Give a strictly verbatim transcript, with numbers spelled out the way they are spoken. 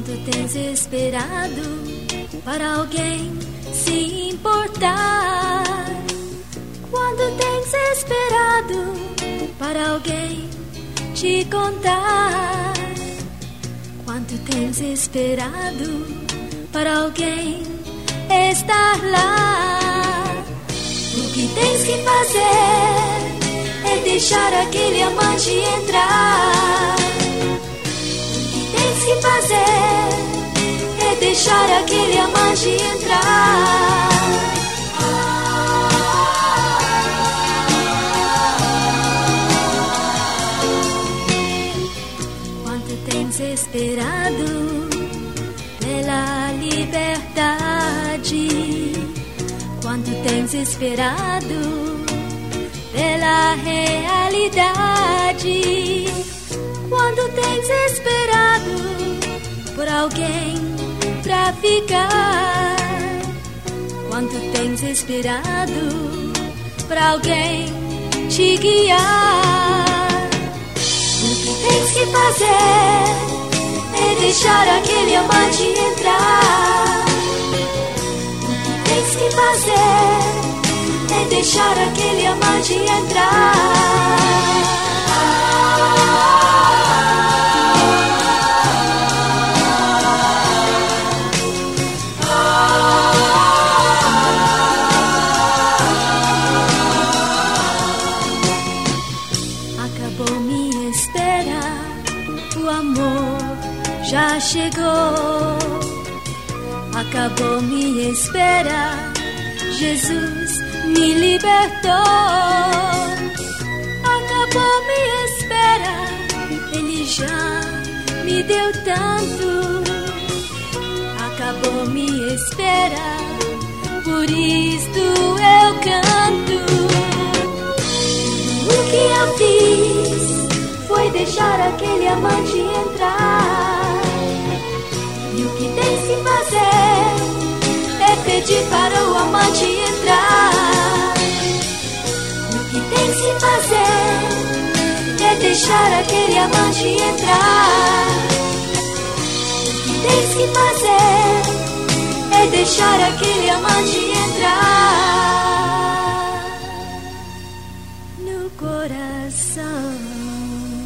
Quanto tens esperado para alguém se importar? Quando tens esperado para alguém te contar? Quanto tens esperado para alguém estar lá? O que tens que fazer é deixar aquele amante entrar. O que tens que fazer é deixar aquele amante entrar. Quanto tens esperado pela liberdade? Quanto tens esperado pela realidade? Quando tens esperado por alguém pra ficar? Quanto tens esperado pra alguém te guiar? O que tens que fazer é deixar aquele amante entrar. O que tens que fazer é deixar aquele amante entrar. Acabou minha espera, o amor já chegou. Acabou minha espera, Jesus me libertou. Acabou minha espera, Ele já me deu tanto. Acabou minha espera, por isto eu canto. O que eu fiz foi deixar aquele amante entrar. E o que tens que fazer é pedir para o amante entrar. O que tens que fazer é deixar aquele amante entrar. O que tens que fazer é deixar aquele amante entrar no coração.